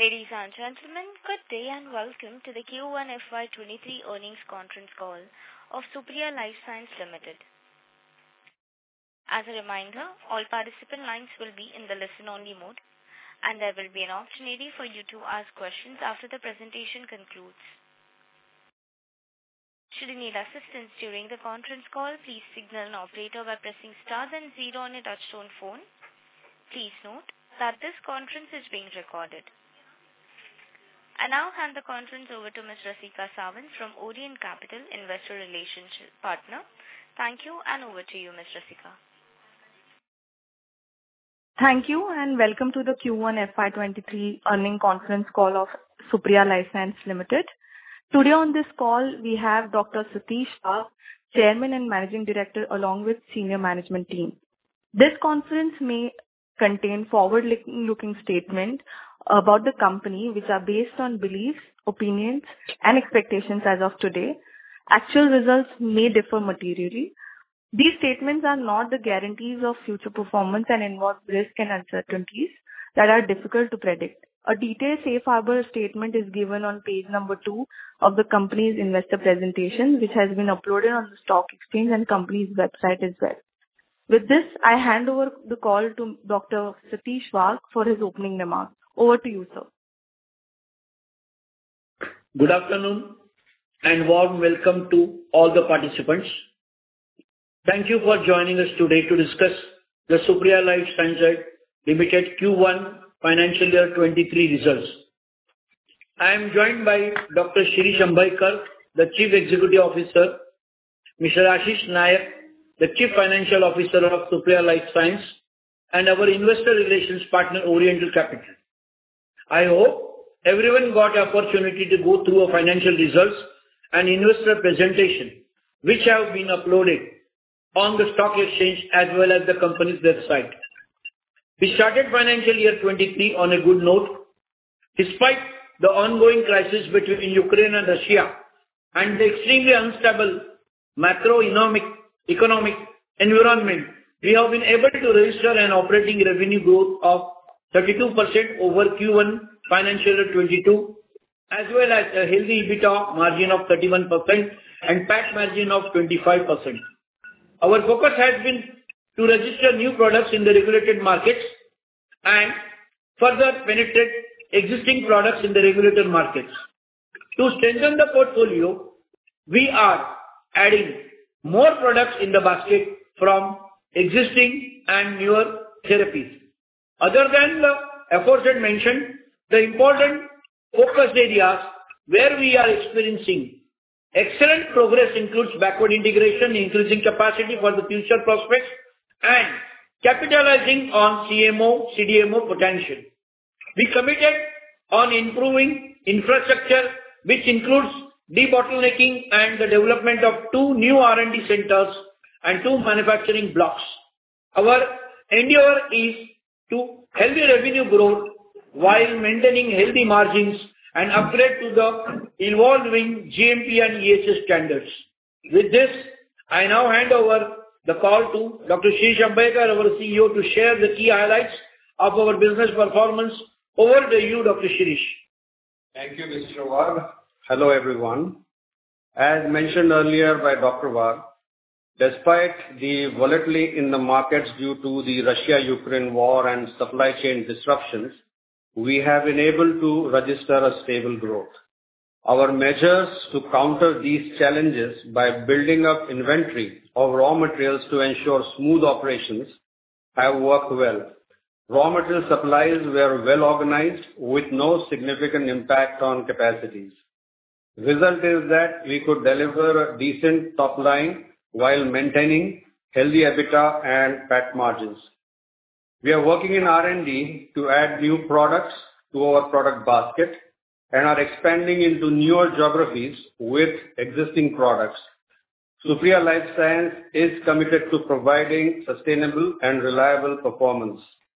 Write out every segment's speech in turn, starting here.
Ladies and gentlemen, good day and welcome to the Q1 FY23 earnings conference call of Supriya Life Science Limited. As a reminder, all participant lines will be in the listen-only mode, and there will be an opportunity for you to ask questions after the presentation concludes. Should you need assistance during the conference call, please signal an operator by pressing star then zero on your touchtone phone. Please note that this conference is being recorded. I now hand the conference over to Ms. Rasika Sawant from Orient Capital, Investor Relations Partner. Thank you, and over to you, Ms. Rasika. Thank you, and welcome to the Q1 FY23 earnings conference call of Supriya Life Science Limited. Today on this call, we have Dr. Satish Wagh, Chairman and Managing Director, along with senior management team. This conference may contain forward-looking statements about the company, which are based on beliefs, opinions, and expectations as of today. Actual results may differ materially. These statements are not the guarantees of future performance and involve risks and uncertainties that are difficult to predict. A detailed safe harbor statement is given on page number 2 of the company's investor presentation, which has been uploaded on the stock exchange and company's website as well. With this, I hand over the call to Dr. Satish Wagh for his opening remarks. Over to you, sir. Good afternoon and warm welcome to all the participants. Thank you for joining us today to discuss the Supriya Life Science Limited Q1 financial year 23 results. I am joined by Dr. Shirish Ambaikar, the Chief Executive Officer, Mr. Ashish Nayak, the Chief Financial Officer of Supriya Life Science, and our investor relations partner, Orient Capital. I hope everyone got the opportunity to go through our financial results and investor presentation, which have been uploaded on the stock exchange as well as the company's website. We started financial year 23 on a good note. Despite the ongoing crisis between Ukraine and Russia and the extremely unstable economic environment, we have been able to register an operating revenue growth of 32% over Q1 financial year 22, as well as a healthy EBITDA margin of 31% and PAT margin of 25%. Our focus has been to register new products in the regulated markets and further penetrate existing products in the regulated markets. To strengthen the portfolio, we are adding more products in the basket from existing and newer therapies. Other than the aforesaid mentioned, the important focus areas where we are experiencing excellent progress includes backward integration, increasing capacity for the future prospects, and capitalizing on CMO, CDMO potential. We committed on improving infrastructure, which includes debottlenecking and the development of 2 new R&D centers and 2 manufacturing blocks. Our endeavor is to healthy revenue growth while maintaining healthy margins and upgrade to the evolving GMP and EHS standards. With this, I now hand over the call to Dr. Shirish Ambaikar, our CEO, to share the key highlights of our business performance. Over to you, Dr. Shirish. Thank you, Mr. Wagh. Hello, everyone. As mentioned earlier by Dr. Wagh, despite the volatility in the markets due to the Russia-Ukraine war and supply chain disruptions, we have been able to register a stable growth. Our measures to counter these challenges by building up inventory of raw materials to ensure smooth operations have worked well. Raw material supplies were well organized with no significant impact on capacities. Result is that we could deliver a decent top line while maintaining healthy EBITDA and PAT margins. We are working in R&D to add new products to our product basket and are expanding into newer geographies with existing products. Supriya Life Science is committed to providing sustainable and reliable performance.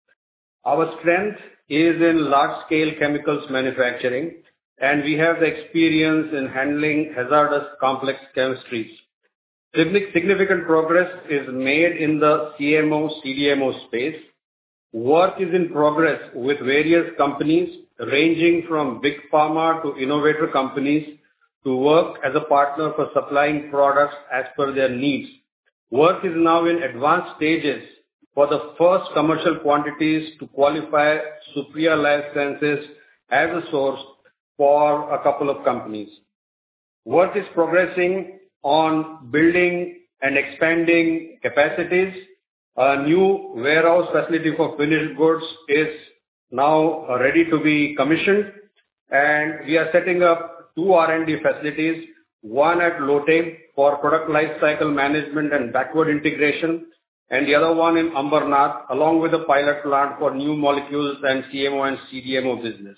Our strength is in large-scale chemicals manufacturing, and we have the experience in handling hazardous complex chemistries. Significant progress is made in the CMO, CDMO space. Work is in progress with various companies ranging from big pharma to innovator companies to work as a partner for supplying products as per their needs. Work is now in advanced stages for the first commercial quantities to qualify Supriya Life Sciences as a source for a couple of companies. Work is progressing on building and expanding capacities. A new warehouse facility for finished goods is now ready to be commissioned, and we are setting up two R&D facilities, one at Lote for product life cycle management and backward integration, and the other one in Ambernath, along with a pilot plant for new molecules and CMO and CDMO business.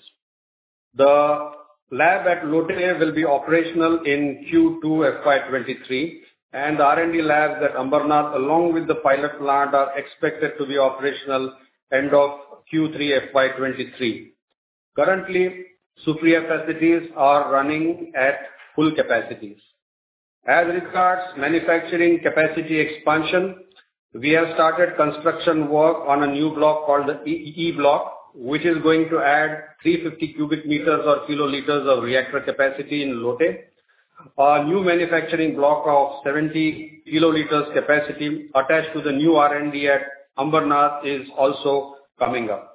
The lab at Lote will be operational in Q2 FY23, and the R&D labs at Ambernath, along with the pilot plant, are expected to be operational end of Q3 FY23. Currently, Supriya facilities are running at full capacities. As regards manufacturing capacity expansion, we have started construction work on a new block called the E block, which is going to add 350 cubic meters or kiloliters of reactor capacity in Lote. A new manufacturing block of 70 kiloliters capacity attached to the new R&D at Ambernath is also coming up.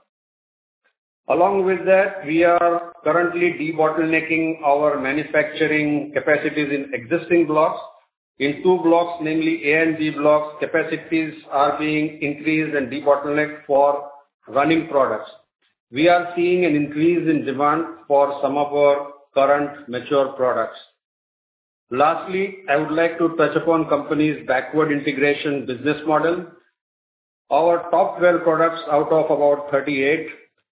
Along with that, we are currently debottlenecking our manufacturing capacities in existing blocks. In two blocks, namely A and B blocks, capacities are being increased and debottlenecked for running products. We are seeing an increase in demand for some of our current mature products. Lastly, I would like to touch upon company's backward integration business model. Our top 12 products out of about 38,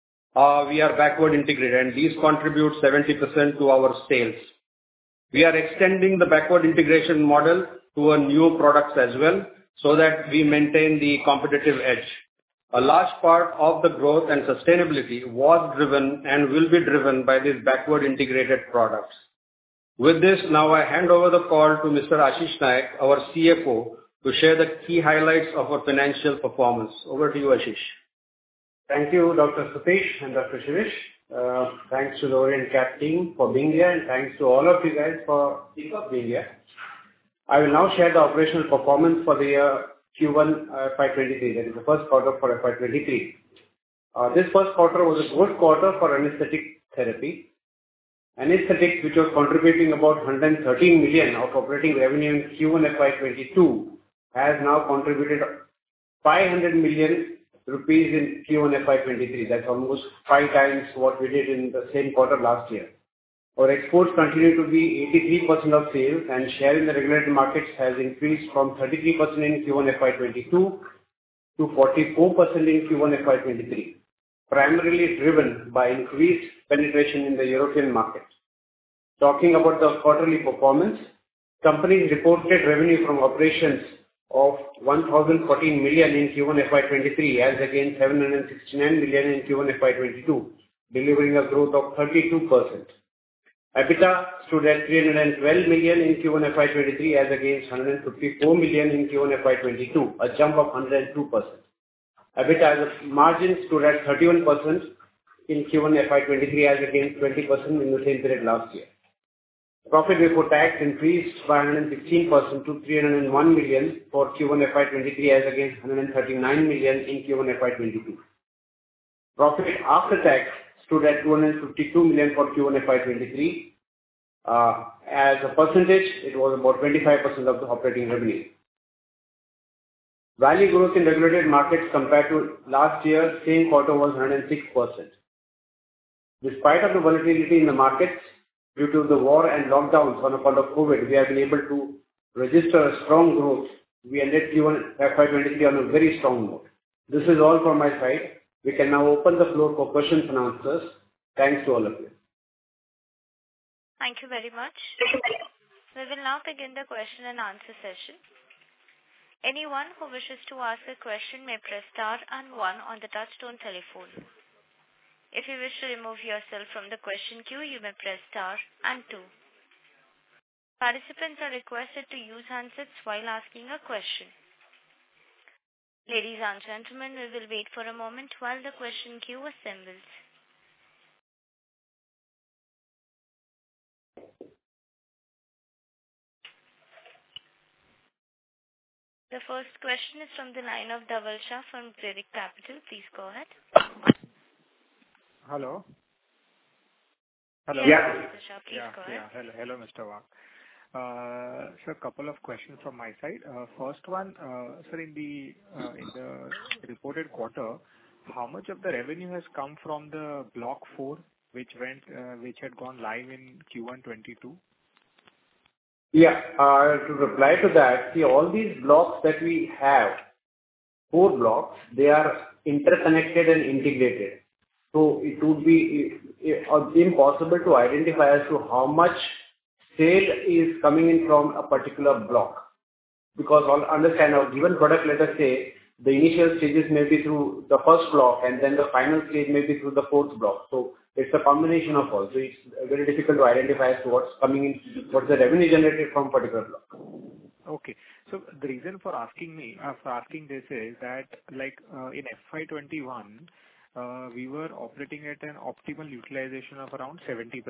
we are backward integrated, and these contribute 70% to our sales. We are extending the backward integration model to new products as well, so that we maintain the competitive edge. A large part of the growth and sustainability was driven and will be driven by these backward integrated products. With this, now I hand over the call to Mr. Ashish Naik, our CFO, to share the key highlights of our financial performance. Over to you, Ashish. Thank you, Dr. Satish and Dr. Shirish. Thanks to the Orient Cap team for being here, and thanks to all of you guys for being here. I will now share the operational performance for the year Q1 FY23. That is the first quarter for FY23. This first quarter was a good quarter for anesthetic therapy. Anesthetics, which was contributing about 113 million of operating revenue in Q1 FY22, has now contributed 500 million rupees in Q1 FY23. That's almost 5 times what we did in the same quarter last year. Our exports continue to be 83% of sales, and share in the regulated markets has increased from 33% in Q1 FY22 to 44% in Q1 FY23, primarily driven by increased penetration in the European market. Talking about the quarterly performance, companies reported revenue from operations of 1,014 million in Q1 FY23 as against 769 million in Q1 FY22, delivering a growth of 32%. EBITDA stood at 312 million in Q1 FY23 as against 154 million in Q1 FY22, a jump of 102%. EBITDA as a margin stood at 31% in Q1 FY23 as against 20% in the same period last year. Profit before tax increased by 116% to 301 million for Q1 FY23 as against 139 million in Q1 FY22. Profit after tax stood at 252 million for Q1 FY23. As a percentage, it was about 25% of the operating revenue. Value growth in regulated markets compared to last year, same quarter was 106%. Despite of the volatility in the markets, due to the war and lockdowns on account of COVID, we have been able to register a strong growth. We ended Q1 FY23 on a very strong note. This is all from my side. We can now open the floor for questions and answers. Thanks to all of you. Thank you very much. We will now begin the question and answer session. Anyone who wishes to ask a question may press star and 1 on the touchtone telephone. If you wish to remove yourself from the question queue, you may press star and 2. Participants are requested to use handsets while asking a question. Ladies and gentlemen, we will wait for a moment while the question queue assembles. The first question is from the line of Dhaval Shah from Zurich Capital. Please go ahead. Hello. Hello. Yeah. Mr. Shah, please go ahead. Hello, Mr. Wag. Sir, a couple of questions from my side. First one, sir, in the reported quarter, how much of the revenue has come from the Block 4, which had gone live in Q1 22? Yeah. To reply to that, see, all these blocks that we have, 4 blocks, they are interconnected and integrated. So it would be impossible to identify as to how much sale is coming in from a particular block. Because understand our given product, let us say, the initial stages may be through the first block and then the final stage may be through the 4th block. So it's a combination of all. So it's very difficult to identify as to what's coming in, what's the revenue generated from a particular block. Okay. So the reason for asking this is that in FY21, we were operating at an optimal utilization of around 70%,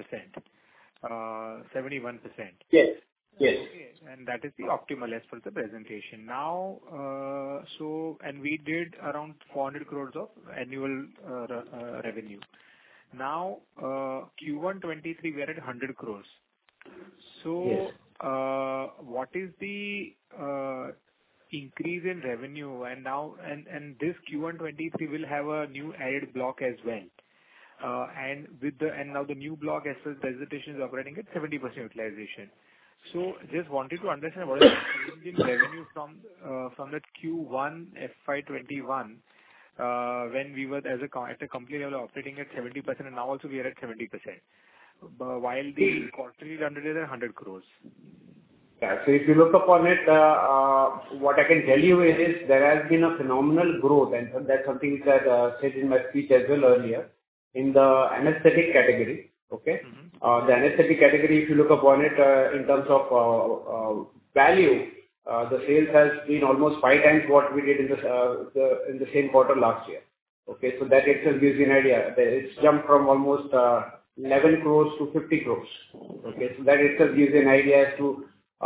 71%. Yes. Yes. Okay. And that is the optimal as per the presentation. Now, and we did around 400 crores of annual revenue. Now, Q1 23, we are at 100 crores. So, yes. What is the increase in revenue? And now, and this Q1 23 will have a new added block as well. And now the new block as far as presentation is operating at 70% utilization. So just wanted to understand what is the change in revenue from that Q1 FY21 when we were at a company level operating at 70% and now also we are at 70%. While the quarterly run rate is at 100 crores. Yeah. So if you look upon it, what I can tell you is there has been a phenomenal growth, and that's something which I said in my speech as well earlier, in the anesthetic category. Okay. Mm-hmm. The anesthetic category, if you look upon it in terms of value, the sales has been almost 5 times what we did in the same quarter last year. Okay. So that itself gives you an idea. It's jumped from almost 11 crores to 50 crores. Okay. So that itself gives you an idea as to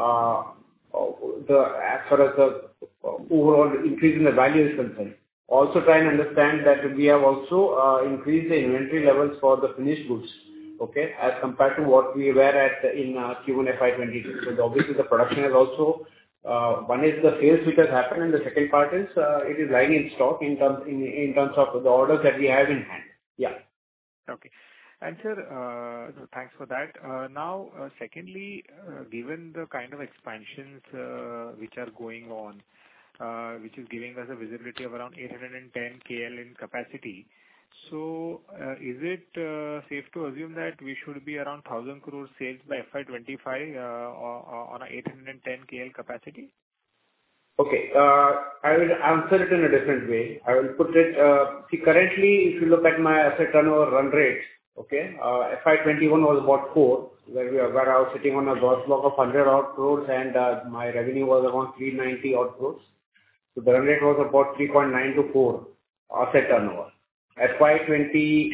as far as the overall increase in the value is concerned. Also try and understand that we have also increased the inventory levels for the finished goods, okay, as compared to what we were at in Q1 FY22. So obviously the production has also, one is the sales which has happened, and the second part is it is lying in stock in terms of the orders that we have in hand. Yeah. Okay. And sir, thanks for that. Now, secondly, given the kind of expansions which are going on, which is giving us a visibility of around 810 KL in capacity, so is it safe to assume that we should be around 1,000 crore sales by FY25 on a 810 KL capacity? Okay. I will answer it in a different way. I will put it, see, currently, if you look at my asset turnover run rate, okay, FY21 was about 4, where I was sitting on a gross block of 100 odd crores and my revenue was around 390 odd crores. So the run rate was about 3.9 to 4 asset turnover. FY22,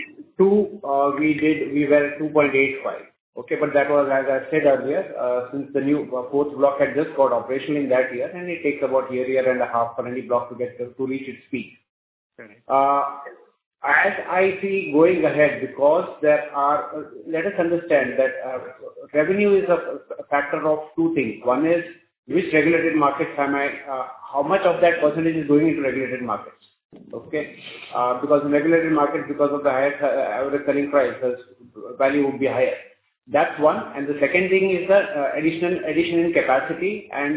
we were at 2.85. Okay, but that was, as I said earlier, since the new 4th block had just got operational in that year, and it takes about year and a half for any block to reach its peak. Correct. As I see going ahead, because there are, let us understand that revenue is a factor of 2 things. One is which regulated markets am I, how much of that percentage is going into regulated markets. Okay, because in regulated markets, because of the higher average selling price, the value would be higher. That's one. And the second thing is the addition in capacity. And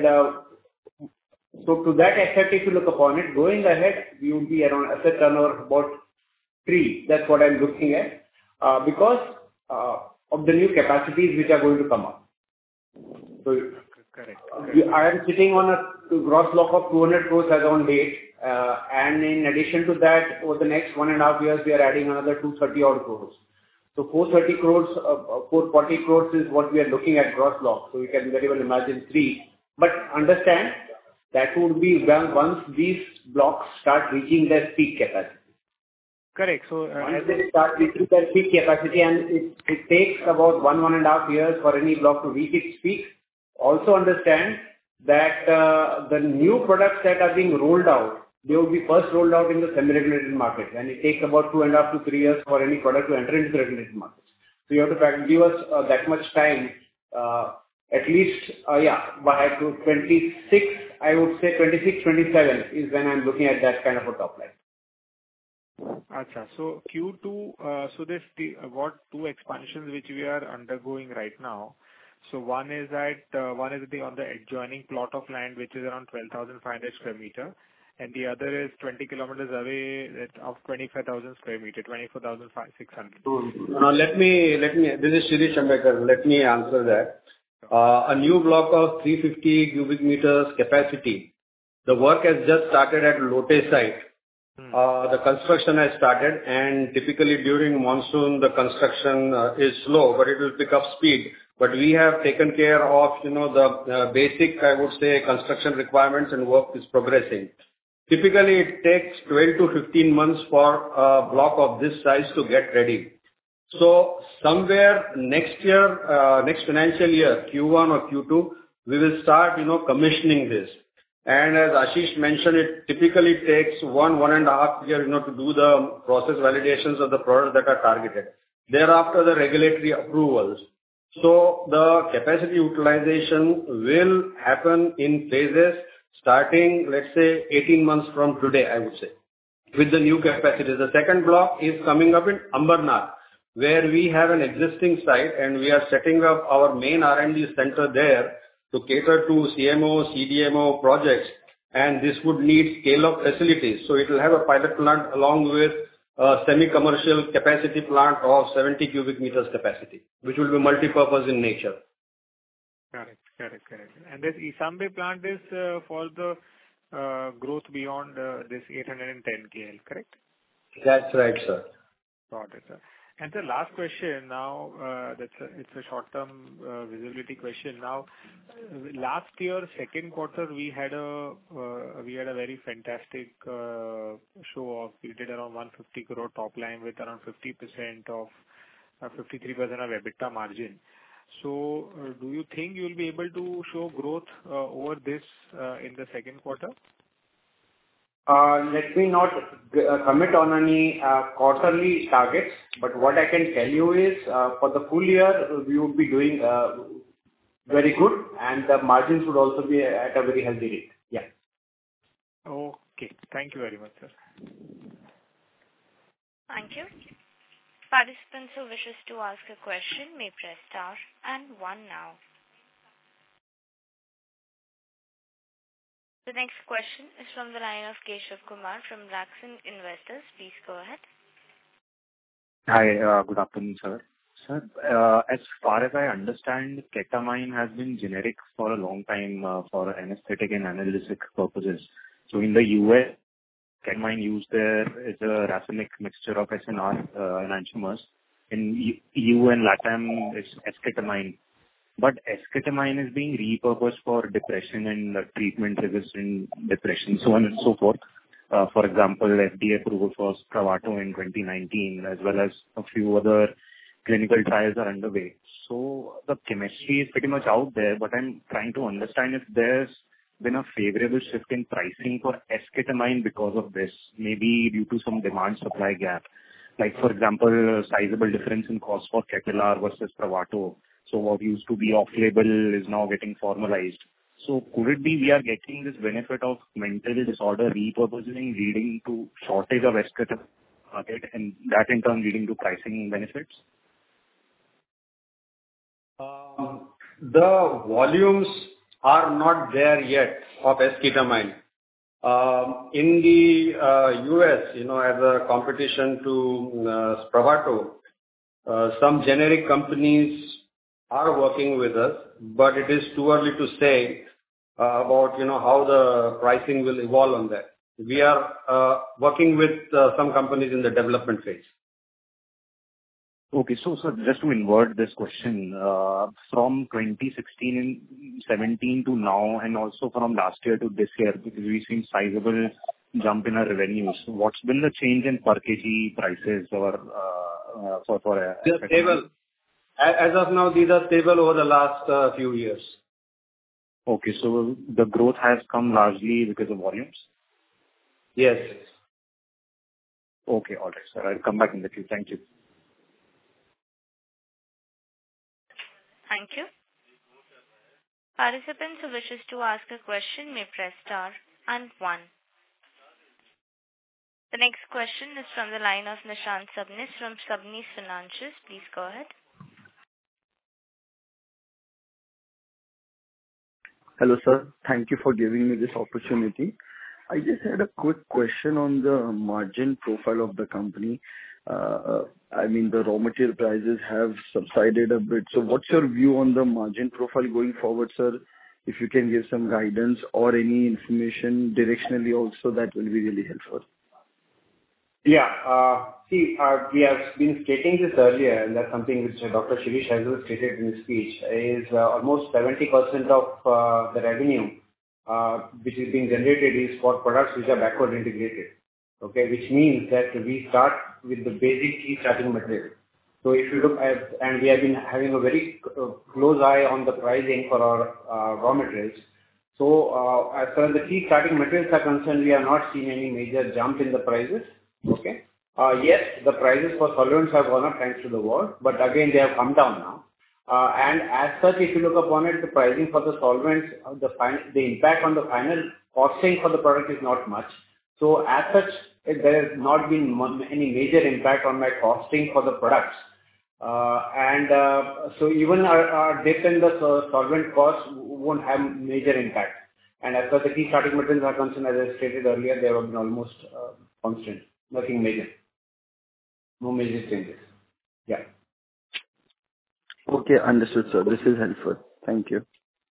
so to that extent, if you look upon it, going ahead, we would be around asset turnover about 3. That's what I'm looking at, because of the new capacities which are going to come up. So Correct. I am sitting on a gross block of 200 crores as on date, and in addition to that, over the next 1.5 years, we are adding another 230 odd crores. So 430 crores, 440 crores is what we are looking at gross block. So you can very well imagine 3. But understand that would be once these blocks start reaching their peak capacity. Correct. So once they start reaching their peak capacity, and it takes about 1.5 years for any block to reach its peak. Also understand that the new products that are being rolled out, they will be first rolled out in the semi-regulated market, and it takes about 2.5 to 3 years for any product to enter into the regulated markets. So you have to give us that much time, at least, by 26, I would say 26, 27 is when I'm looking at that kind of a top line. Acha. So Q2, so this what two expansions which we are undergoing right now. So one is on the adjoining plot of land which is around 12,500 square meter, and the other is 20 kilometers away of 25,000 square meter, 24,600. This is Shirish Ambekar. Let me answer that. A new block of 350 cubic meters capacity. The work has just started at Lote site. The construction has started, and typically during monsoon, the construction is slow, but it will pick up speed. But we have taken care of, the basic, I would say, construction requirements, and work is progressing. Typically, it takes 12 to 15 months for a block of this size to get ready. So somewhere next year, next financial year, Q1 or Q2, we will start, commissioning this. And as Ashish mentioned, it typically takes 1.5 years, to do the process validations of the products that are targeted. Thereafter, the regulatory approvals. So the capacity utilization will happen in phases starting, let's say, 18 months from today, I would say, with the new capacity. The second block is coming up in Ambernath, where we have an existing site, and we are setting up our main R&D center there to cater to CMO, CDMO projects, and this would need scale-up facilities. So it will have a pilot plant along with a semi-commercial capacity plant of 70 cubic meters capacity, which will be multi-purpose in nature. Correct. And this Isambe plant is for the growth beyond this 810 KL, correct? That's right, sir. Got it, sir. And the last question now, it's a short-term visibility question. Now, last year, second quarter, we had a very fantastic show off. We did around 150 crore top line with around 53% of EBITDA margin. So, do you think you will be able to show growth over this in the second quarter? Let me not commit on any quarterly targets, but what I can tell you is, for the full year, we would be doing very good, and the margins would also be at a very healthy rate. Yeah. Okay. Thank you very much, sir. Thank you. Participants who wishes to ask a question may press star and 1 now. The next question is from the line of Keshav Kumar from Laxmi Investors. Please go ahead. Hi, good afternoon, sir. Sir, as far as I understand, ketamine has been generic for a long time for anesthetic and analgesic purposes. So in the US, ketamine used there is a racemic mixture of SNR enantiomers. In EU and LATAM, it's esketamine. But esketamine is being repurposed for depression and treatment-resistant depression, so on and so forth. For example, FDA approval for Spravato in 2019, as well as a few other clinical trials are underway. So the chemistry is pretty much out there, but I'm trying to understand if there's been a favorable shift in pricing for esketamine because of this, maybe due to some demand-supply gap. Like, for example, a sizable difference in cost for Ketalar versus Spravato. So what used to be off-label is now getting formalized. So could it be we are getting this benefit of mental disorder repurposing leading to shortage of esketamine market, and that in turn leading to pricing benefits? The volumes are not there yet of esketamine. In the US, as a competition to Spravato, some generic companies are working with us, but it is too early to say about how the pricing will evolve on that. We are working with some companies in the development phase. Okay, so just to invert this question, from 2016 and 17 to now, and also from last year to this year, because we've seen sizable jump in our revenues. What's been the change in per kg prices or for? They are stable. As of now, these are stable over the last few years. Okay. So the growth has come largely because of volumes? Yes. Okay. All right, sir. I'll come back in the queue. Thank you. Thank you. Participants who wishes to ask a question may press star and 1. The next question is from the line of Nishant Sabnis from Sabnis Financials. Please go ahead. Hello, sir. Thank you for giving me this opportunity. I just had a quick question on the margin profile of the company. I mean, the raw material prices have subsided a bit. So what's your view on the margin profile going forward, sir? If you can give some guidance or any information directionally also, that will be really helpful. Yeah. We have been stating this earlier, and that's something which Dr. Shirish has also stated in his speech, is almost 70% of the revenue which is being generated is for products which are backward integrated. Okay, which means that we start with the basic key starting material. So if you look at, and we have been having a very close eye on the pricing for our raw materials. So as far as the key starting materials are concerned, we have not seen any major jump in the prices. Okay. Yes, the prices for solvents have gone up thanks to the war, but again they have come down now. And as such, if you look upon it, the pricing for the solvents, the impact on the final costing for the product is not much. So as such, there has not been any major impact on my costing for the products. So even our dip in the solvent cost won't have major impact. And as far as the key starting materials are concerned, as I stated earlier, they have been almost constant. Nothing major. No major changes. Yeah. Okay, understood, sir. This is helpful. Thank you.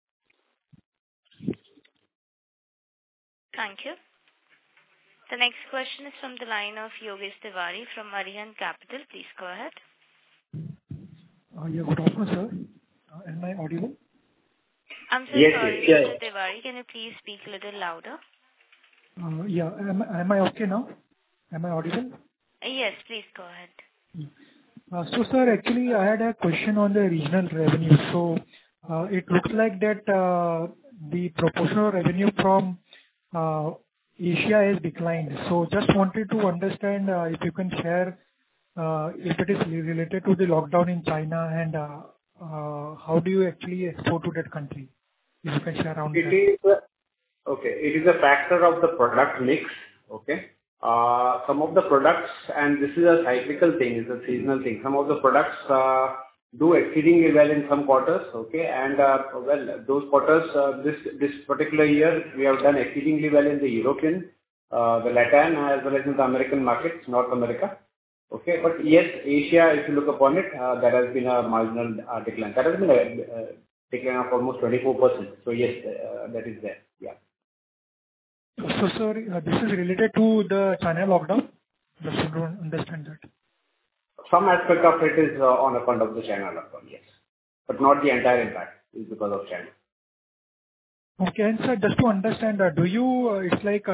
Thank you. The next question is from the line of Yogesh Tiwari from Arihant Capital. Please go ahead. Yeah, good afternoon, sir. Am I audible? I'm so Yes, sorry, yes. Mr. Tiwari. Can you please speak a little louder? Yeah. Am I okay now? Am I audible? Yes, please go ahead. So, sir, actually, I had a question on the regional revenue. So, it looks like that the proportional revenue from Asia has declined. So, just wanted to understand if you can share if it is related to the lockdown in China and how do you actually export to that country? If you can share around that. It is a factor of the product mix. Okay. Some of the products, and this is a cyclical thing, it's a seasonal thing. Some of the products do exceedingly well in some quarters, okay, and those quarters, this particular year, we have done exceedingly well in the European, the Latin, as well as in the American markets, North America, okay. But yes, Asia, if you look upon it, there has been a marginal decline. That has been a decline of almost 24%. So yes, that is there. Yeah. So, sir, this is related to the China lockdown? Just to understand that. Some aspect of it is on account of the China lockdown, yes. But not the entire impact is because of China. Okay, and sir, just to understand, do you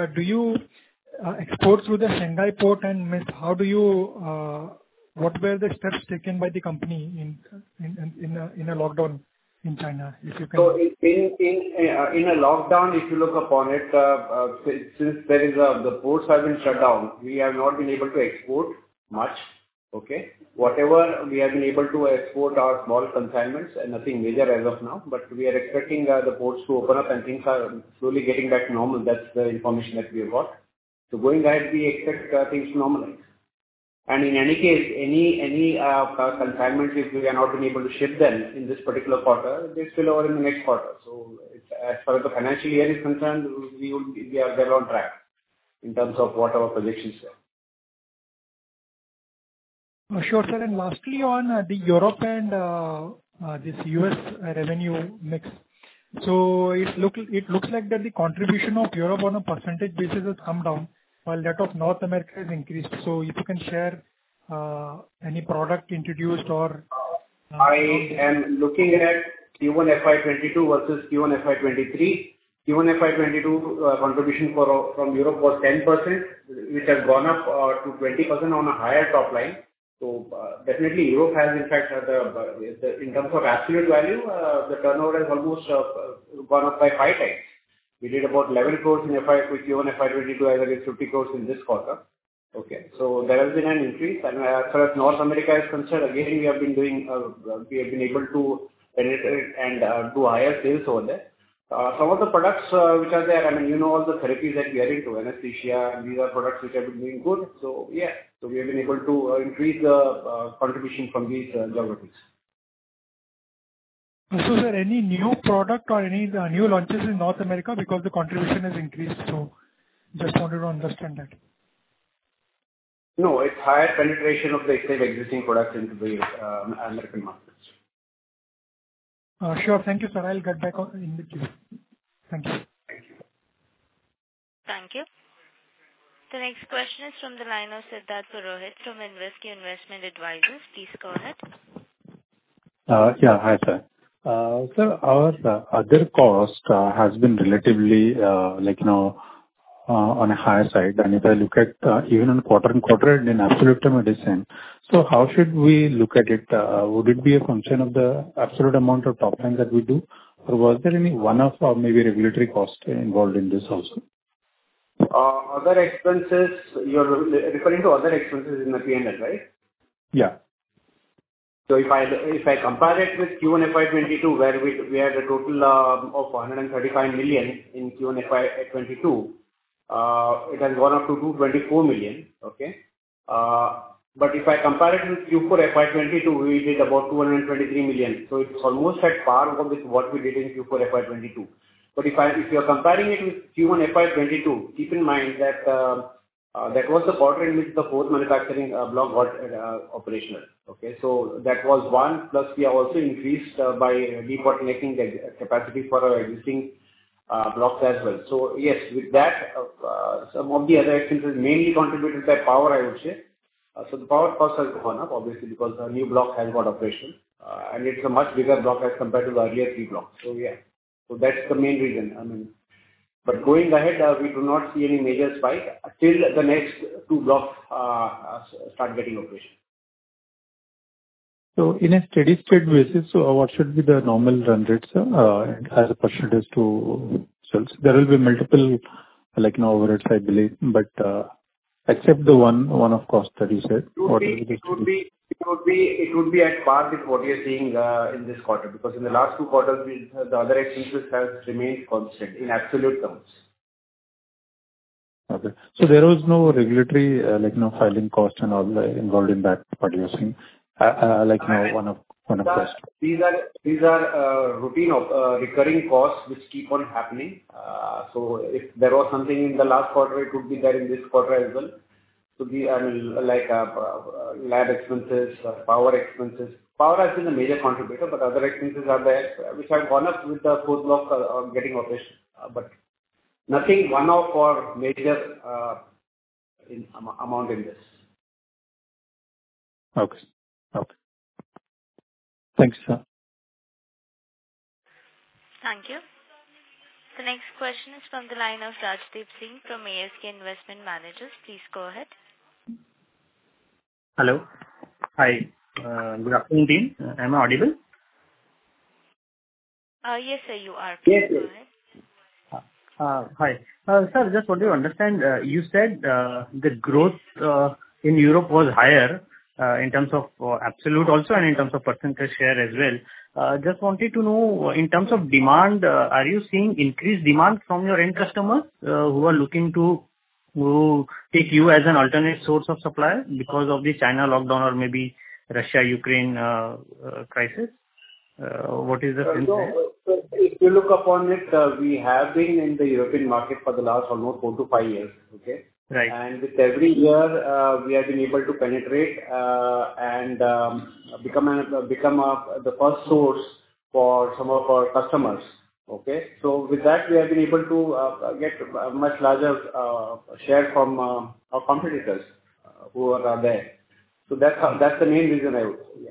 export through the Shanghai port, and how do you, what were the steps taken by the company in a lockdown in China, if you can? So in a lockdown, if you look upon it, since there is the ports have been shut down, we have not been able to export much. Okay, whatever we have been able to export are small consignments and nothing major as of now. But we are expecting the ports to open up and things are slowly getting back to normal. That's the information that we have got. So going ahead, we expect things to normalize. And in any case, any consignments, if we are not been able to ship them in this particular quarter, they spill over in the next quarter. So as far as the financial year is concerned, we are well on track in terms of what our projections are. Sure, sir. And lastly, on the Europe and this US revenue mix. So it looks like that the contribution of Europe on a percentage basis has come down, while that of North America has increased. So if you can share any product introduced or... I am looking at Q1 FY22 versus Q1 FY23. Q1 FY22 contribution from Europe was 10%, which has gone up to 20% on a higher top line. So definitely Europe has in fact in terms of absolute value, the turnover has almost gone up by 5 times. We did about 11 crores in Q1 FY22 as against 50 crores in this quarter. Okay, so there has been an increase, and as far as North America is concerned, again we have been able to penetrate and do higher sales over there. Some of the products which are there, I mean, you know, all the therapies that we are into, anesthesia, and these are products which have been doing good. So yeah, so we have been able to increase the contribution from these geographies. So, sir, any new product or any new launches in North America, because the contribution has increased? So, just wanted to understand that. No, it's higher penetration of the existing products into the American markets. Sure. Thank you, sir. I'll get back in the queue. Thank you. Thank you. The next question is from the line of Siddharth Purohit from InvesQ Investment Advisors. Please go ahead. Yeah, hi, sir. Sir, our other cost has been relatively, on a higher side. And if I look at even on quarter-on-quarter and in absolute term, it is same. So how should we look at it? Would it be a function of the absolute amount of top line that we do? Or was there any one-off or maybe regulatory cost involved in this also? Other expenses, you're referring to other expenses in the P&L, right? Yeah. So if I compare it with Q1 FY22, where we had a total of 135 million in Q1 FY22, it has gone up to 224 million. Okay. But if I compare it with Q4 FY22, we did about 223 million. So it's almost at par with what we did in Q4 FY22. But if you're comparing it with Q1 FY22, keep in mind that that was the quarter in which the fourth manufacturing block got operational. Okay, so that was one. Plus, we have also increased by debottlenecking the capacity for our existing blocks as well. So yes, with that, some of the other expenses mainly contributed by power, I would say. So the power cost has gone up, obviously, because the new block has got operational, and it's a much bigger block as compared to the earlier 3 blocks. So yeah, so that's the main reason. I mean, but going ahead, we do not see any major spike till the next 2 blocks start getting operational. So in a steady state basis, so what should be the normal run rate, sir, as a percentage to sales? There will be multiple, overheads, I believe, but except the one-off cost that you said. It would be at par with what you're seeing in this quarter, because in the last 2 quarters, the other expenses has remained constant in absolute terms. Okay. So there was no regulatory, filing cost and all involved in that, what you're saying? One-off cost. These are routine recurring costs which keep on happening. So if there was something in the last quarter, it would be there in this quarter as well. So lab expenses, power expenses. Power has been a major contributor, but other expenses are there which have gone up with the fourth block getting operational. But nothing one-off or major amount in this. Okay. Thanks, sir. Thank you. The next question is from the line of Rajdeep Singh from ASK Investment Managers. Please go ahead. Hello. Hi. Good afternoon, team. Am I audible? Yes, sir, you are. Please go ahead. Hi. Sir, just want to understand, you said the growth in Europe was higher in terms of absolute also and in terms of percentage share as well. Just wanted to know, in terms of demand, are you seeing increased demand from your end customers who are looking to take you as an alternate source of supply because of the China lockdown or maybe Russia-Ukraine crisis? What is the sense there? If you look upon it, we have been in the European market for the last almost 4 to 5 years. Okay. Right. And with every year, we have been able to penetrate and become the first source for some of our customers. Okay. So with that, we have been able to get a much larger share from our competitors who are there. So that's the main reason I would say.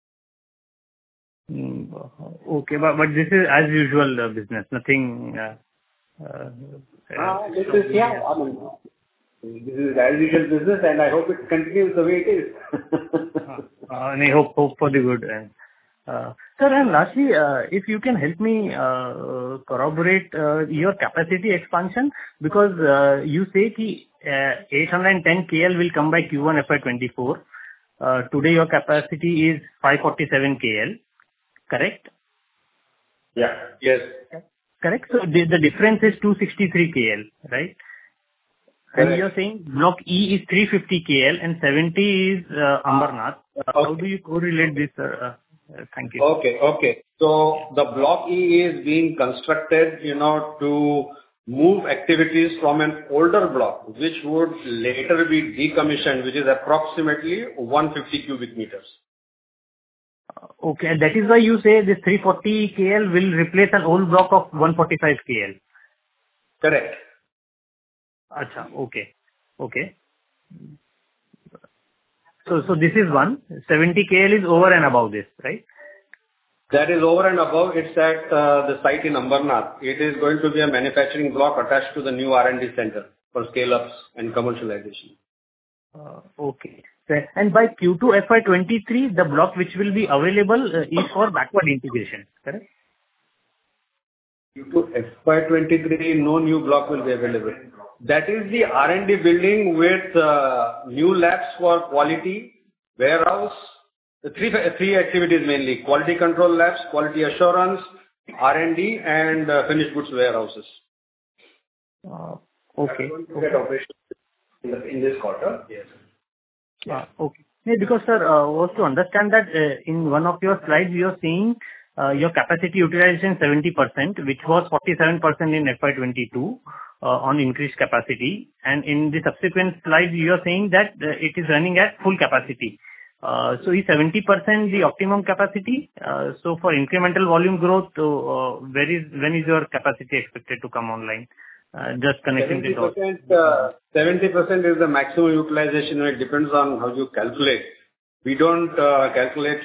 Yeah. Okay, but this is as usual business, nothing. This is This is as usual business, and I hope it continues the way it is. And I hope for the good. Sir, and lastly, if you can help me corroborate your capacity expansion, because you say that 810 KL will come by Q1 FY24. Today your capacity is 547 KL, correct? Yeah. Yes. Correct. So the difference is 263 KL, right? Correct. And you're saying block E is 350 KL and 70 is Ambernath. How do you correlate this, sir? Thank you. Okay. So the block E is being constructed, to move activities from an older block, which would later be decommissioned, which is approximately 150 cubic meters. Okay. And that is why you say this 340 KL will replace an old block of 145 KL. Correct. Acha. Okay. So this is one. 70 KL is over and above this, right? That is over and above. It's at the site in Ambernath. It is going to be a manufacturing block attached to the new R&D center for scale-ups and commercialization. Okay. And by Q2 FY23, the block which will be available is for backward integration, correct? Q2 FY23, no new block will be available. That is the R&D building with new labs for quality, warehouse, the three activities mainly: quality control labs, quality assurance, R&D, and finished goods warehouses. Okay. Get operational in this quarter. Yes. Okay. Yeah, because, sir, was to understand that in one of your slides, you are saying your capacity utilization 70%, which was 47% in FY22 on increased capacity. And in the subsequent slides, you are saying that it is running at full capacity. So is 70% the optimum capacity? So for incremental volume growth, when is your capacity expected to come online? Just connecting the dots. 70% is the maximum utilization. It depends on how you calculate. We don't calculate,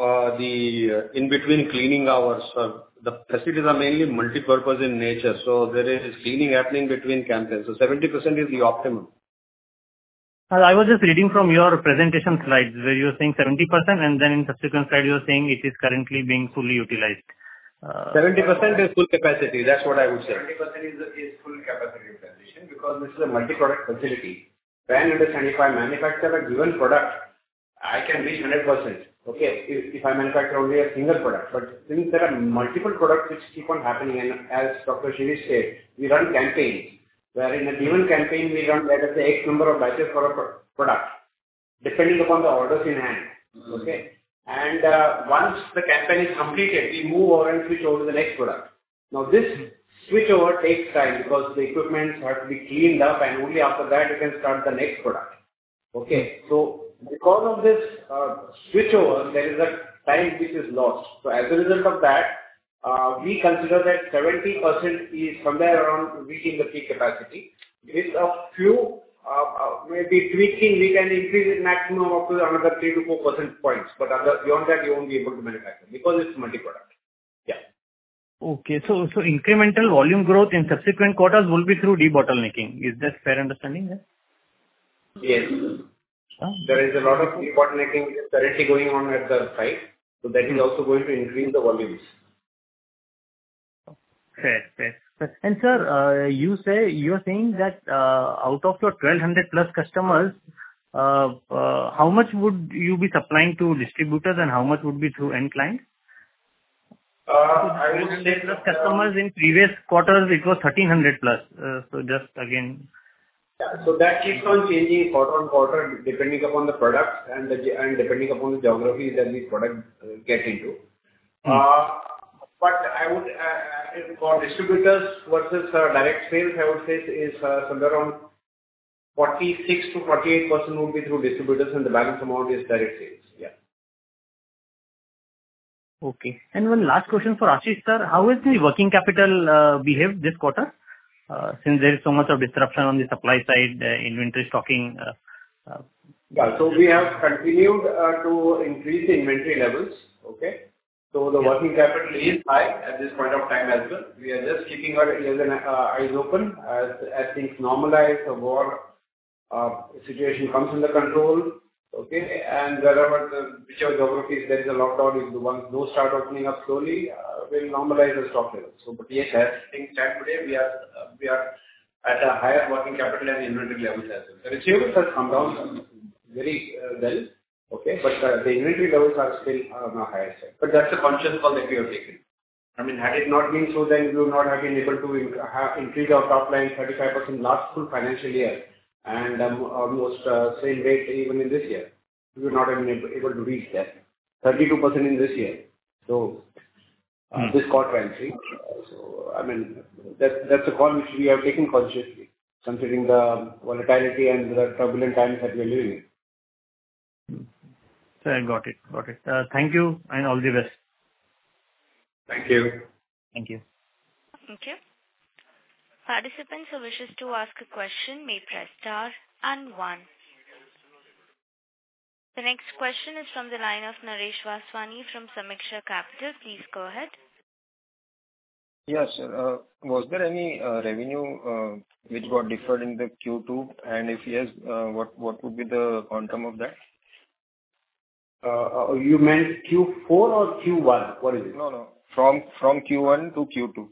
the in-between cleaning hours. The facilities are mainly multi-purpose in nature, so there is cleaning happening between campaigns. So 70% is the optimum. I was just reading from your presentation slides where you were saying 70%, and then in subsequent slide you were saying it is currently being fully utilized. 70% is full capacity. That's what I would say. 70% is full capacity utilization because this is a multi-product facility. When understand, if I manufacture a given product, I can reach 100%. Okay, if I manufacture only a single product. But since there are multiple products which keep on happening, and as Dr. Shirish said, we run campaigns, where in a given campaign we run, let us say, X number of batches for a product, depending upon the orders in hand. Okay. And once the campaign is completed, we move over and switch over to the next product. Now this switchover takes time because the equipment has to be cleaned up, and only after that you can start the next product. Okay. So because of this switchover, there is a time which is lost. So as a result of that, we consider that 70% is somewhere around reaching the peak capacity. With a few maybe tweaking, we can increase it maximum up to another 3 to 4 percentage points. But beyond that, you won't be able to manufacture because it's multi-product. Yeah. Okay. So incremental volume growth in subsequent quarters will be through debottlenecking. Is that fair understanding? Yes. There is a lot of debottlenecking currently going on at the site. So that is also going to increase the volumes. Fair. And sir, you are saying that out of your 1,200 plus customers, how much would you be supplying to distributors and how much would be through end clients? I would say plus customers in previous quarters it was 1,300 plus. So just again. Yeah, so that keeps on changing quarter on quarter depending upon the products and depending upon the geographies that these products get into. But I would, for distributors versus direct sales, I would say is somewhere around 46 to 48% would be through distributors and the balance amount is direct sales. Yeah. Okay. And one last question for Ashish sir. How has the working capital behaved this quarter? Since there is so much of disruption on the supply side, inventory stocking. Yeah, so we have continued to increase the inventory levels. Okay. So the working capital is high at this point of time as well. We are just keeping our ears and eyes open as things normalize, the war situation comes under control, okay, and whichever geographies there is a lockdown, if the ones those start opening up slowly, we'll normalize the stock levels. So, but yes, as things stand today, we are at a higher working capital and inventory levels as well. The receivables has come down very well, okay, but the inventory levels are still on a higher side. But that's a conscious call that we have taken. I mean, had it not been so, then we would not have been able to increase our top line 35% last full financial year, and almost same rate even in this year. We would not have been able to reach that. 32% in this year. So this quarter entry. So I mean, that's a call which we have taken consciously, considering the volatility and the turbulent times that we are living in. Sir, got it. Thank you and all the best. Thank you. Thank you. Thank you. Participants who wishes to ask a question may press star and 1. The next question is from the line of Naresh Vaswani from Samiksha Capital. Please go ahead. Yes, sir. Was there any revenue which got deferred in the Q2? And if yes, what would be the quantum of that? You meant Q4 or Q1? What is it? No. From Q1 to Q2.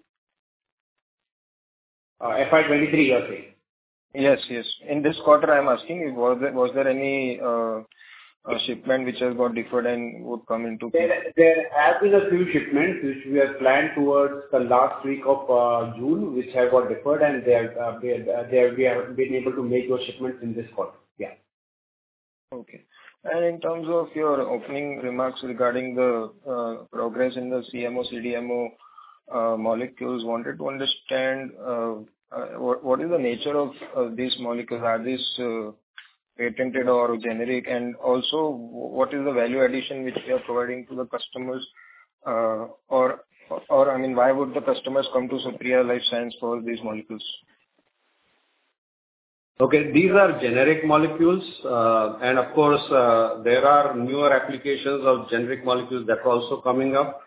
FY23, you're saying? Yes. In this quarter, I'm asking, was there any shipment which has got deferred and would come into? There have been a few shipments which we have planned towards the last week of June, which have got deferred, and we have been able to make those shipments in this quarter. Yeah. Okay. And in terms of your opening remarks regarding the progress in the CMO, CDMO molecules, wanted to understand what is the nature of these molecules? Are these patented or generic? And also, what is the value addition which we are providing to the customers? Or I mean, why would the customers come to Supriya Life Science for these molecules? Okay, these are generic molecules, and of course, there are newer applications of generic molecules that are also coming up.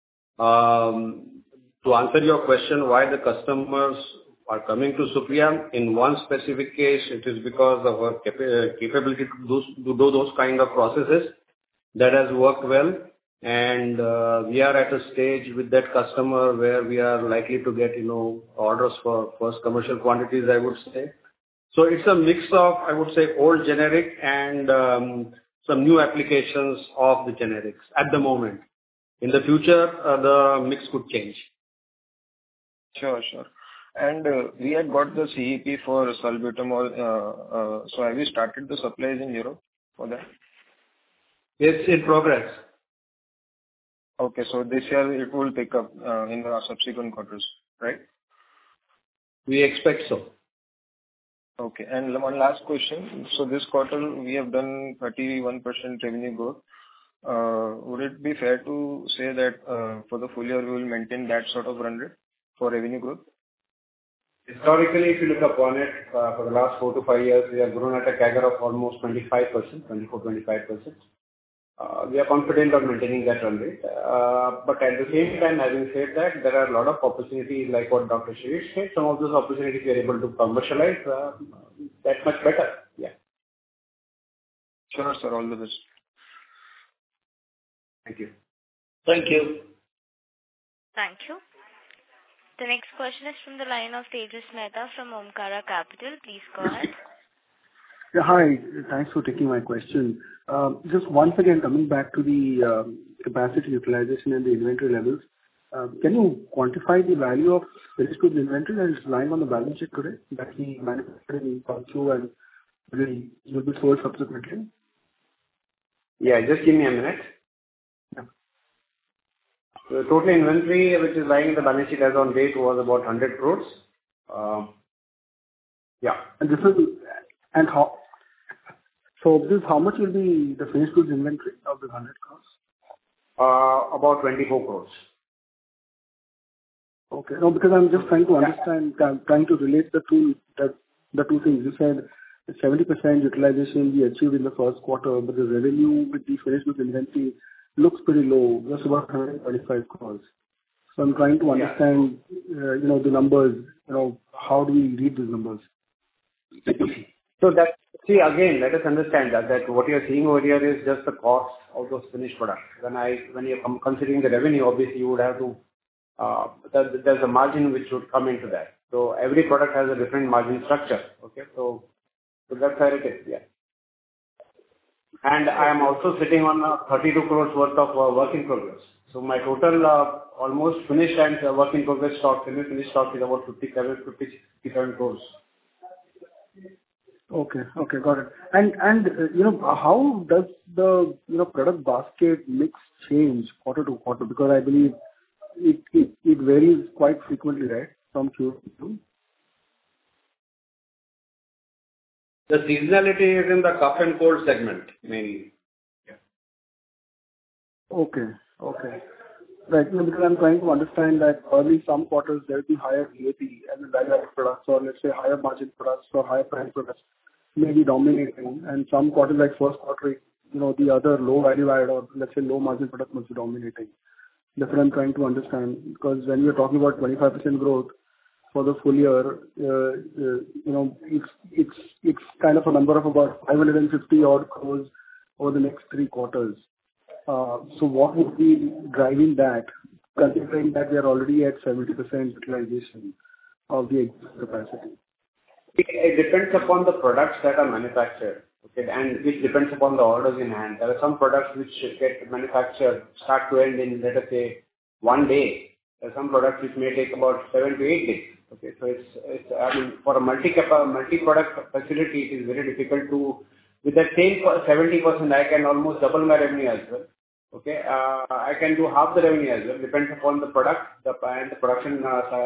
To answer your question, why the customers are coming to Supriya, in one specific case, it is because of our capability to do those kind of processes that has worked well. And we are at a stage with that customer where we are likely to get, orders for first commercial quantities, I would say. So it's a mix of, I would say, old generic and some new applications of the generics at the moment. In the future, the mix could change. Sure. And we had got the CEP for salbutamol. So have you started the supplies in Europe for that? It's in progress. Okay, so this year it will pick up in the subsequent quarters, right? We expect so. Okay, and one last question. So this quarter we have done 31% revenue growth. Would it be fair to say that for the full year we will maintain that sort of run rate for revenue growth? Historically, if you look upon it, for the last 4 to 5 years, we have grown at a CAGR of almost 24-25%. We are confident of maintaining that run rate. But at the same time, having said that, there are a lot of opportunities like what Dr. Shirish said. Some of those opportunities we are able to commercialize that much better. Yeah. Sure, sir. All the best. Thank you. Thank you. Thank you. The next question is from the line of Tejas Mehta from Omkara Capital. Please go ahead. Yeah, hi. Thanks for taking my question. Just once again, coming back to the capacity utilization and the inventory levels, can you quantify the value of finished goods inventory that is lying on the balance sheet today that we manufactured in Q2 and will be sold subsequently? Yeah, just give me a minute. Yeah. The total inventory which is lying in the balance sheet as on date was about 100 crores. Yeah. And how much will be the finished goods inventory of the 100 crores? About 24 crores. Okay. No, because I'm just trying to understand, trying to relate the two things. You said 70% utilization we achieved in the first quarter, but the revenue with the finished goods inventory looks pretty low, just about 125 crores. So I'm trying to understand, the numbers, how do we read these numbers? So that See, again, let us understand that what you're seeing over here is just the cost of those finished products. When you're considering the revenue, obviously you would have to, there's a margin which would come into that. So every product has a different margin structure. Okay? So that's how it is. Yeah. And I am also sitting on 32 crores worth of work in progress. So my total almost finished and work in progress stock, semi-finished stock is about 57 crores. Okay. Okay, got it. And how does the, product basket mix change quarter to quarter? Because I believe it varies quite frequently, right, from Q to Q? The seasonality is in the cough and cold segment, mainly. Yeah. Okay. Okay. Right. Because I'm trying to understand that early some quarters there will be higher VAT and the value-added products, or let's say higher margin products or higher price products may be dominating, and some quarters like first quarter, the other low value-added or let's say low margin product must be dominating. That's what I'm trying to understand, because when we're talking about 25% growth for the full year, it's kind of a number of about 550 odd crores over the next 3 quarters. So what would be driving that, considering that we are already at 70% utilization of the existing capacity? It depends upon the products that are manufactured, okay, and which depends upon the orders in hand. There are some products which get manufactured start to end in, let us say, 1 day. There are some products which may take about 7 to 8 days. Okay, so it's for a multi-product facility, it is very difficult to, with that same 70%, I can almost double my revenue as well. Okay, I can do half the revenue as well. Depends upon the product and the production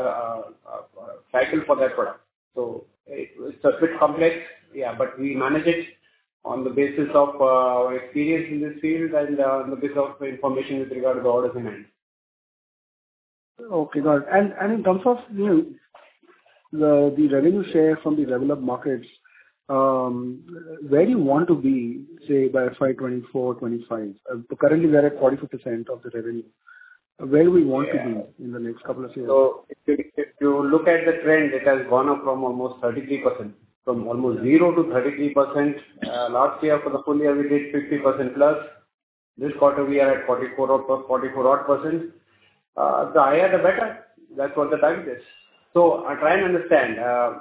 cycle for that product. So it's a bit complex, yeah, but we manage it on the basis of our experience in this field and on the basis of information with regard to the orders in hand. Okay, got it. And in terms of the revenue share from the developed markets, where do you want to be, say, by FY 24-25? Currently, we are at 44% of the revenue. Where do we want to be in the next couple of years? So if you look at the trend, it has gone up from almost 33%, from almost 0 to 33%. Last year, for the full year, we did 50% plus. This quarter, we are at 44 odd percent. The higher, the better. That's what the target is. So I try and understand,